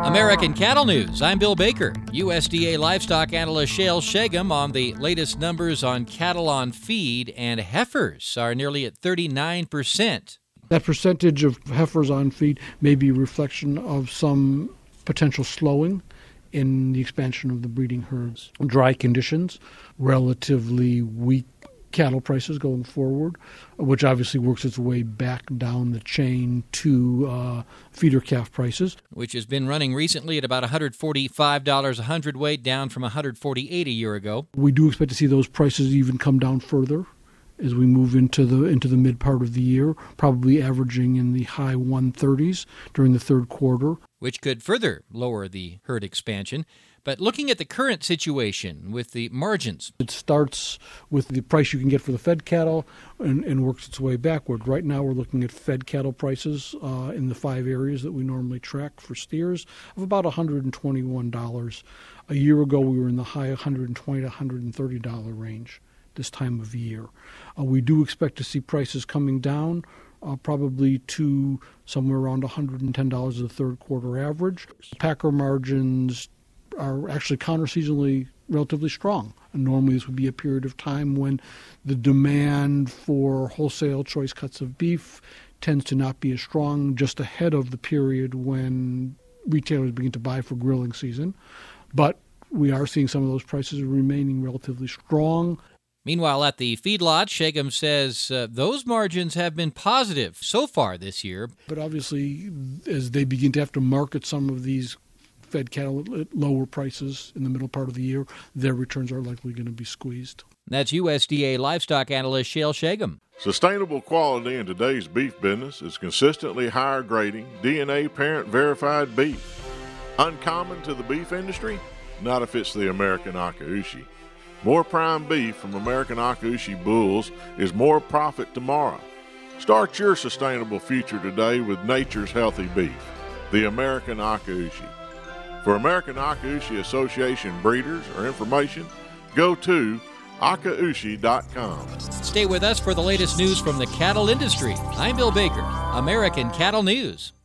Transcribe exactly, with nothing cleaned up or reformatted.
American Cattle News. I'm Bill Baker. U S D A livestock analyst Shale Shagum on the latest numbers on cattle on feed, and heifers are nearly at thirty-nine percent. That percentage of heifers on feed may be a reflection of some potential slowing in the expansion of the breeding herds. Dry conditions, relatively weak cattle prices going forward, which obviously works its way back down the chain to uh, feeder calf prices, which has been running recently at about one hundred forty-five dollars a hundredweight, down from one hundred forty-eight dollars a year ago. We do expect to see those prices even come down further as we move into the into the mid part of the year, probably averaging in the high one thirties during the third quarter, which could further lower the herd expansion. But looking at the current situation with the margins, it starts with the price you can get for the fed cattle and, and works its way backward. Right now we're looking at fed cattle prices uh, in the five areas that we normally track for steers of about one hundred twenty-one dollars. A year ago we were in the high one hundred twenty dollars to one hundred thirty dollars range this time of year. Uh, we do expect to see prices coming down uh, probably to somewhere around one hundred ten dollars as a third quarter average. Packer margins are actually counter-seasonally relatively strong. And normally this would be a period of time when the demand for wholesale choice cuts of beef tends to not be as strong, just ahead of the period when retailers begin to buy for grilling season. But we are seeing some of those prices remaining relatively strong. Meanwhile, at the feedlot, Shagum says uh, those margins have been positive so far this year. But obviously, as they begin to have to market some of these fed cattle at lower prices in the middle part of the year, their returns are likely going to be squeezed. That's U S D A livestock analyst Shale Shagum. Sustainable quality in today's beef business is consistently higher grading, D N A parent verified beef. Uncommon to the beef industry? Not if it's the American Akaushi. More prime beef from American Akaushi bulls is more profit tomorrow. Start your sustainable future today with nature's healthy beef, the American Akaushi. For American Akaushi Association breeders or information, go to akaushi dot com. Stay with us for the latest news from the cattle industry. I'm Bill Baker, American Cattle News.